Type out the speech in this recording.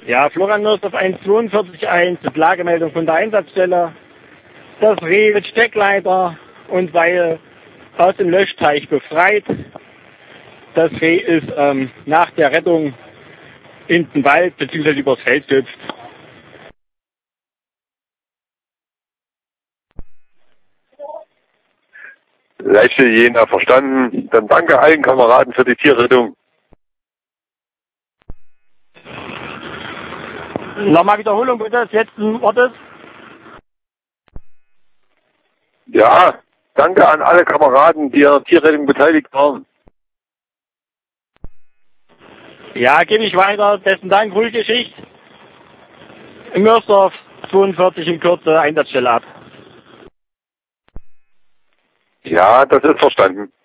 Ja, Florian Nursdorf 1421, mit Lagemeldung von der Einsatzstelle. Das Reh mit Steckleiter und Seil aus dem Löschteich befreit. Das Reh ist nach der Rettung in den Wald bzw. übers Feld gehüpft. Leichte Jena verstanden. Dann danke allen Kameraden für die Tierrettung. Nochmal Wiederholung bitte des letzten Wortes. Ja, danke an alle Kameraden, die an der Tierrettung beteiligt waren. Ja, gebe ich weiter. Besten Dank, ruhige Schicht. In Mörsdorf 42 in Kürze, Einsatzstelle ab. Ja, das ist verstanden.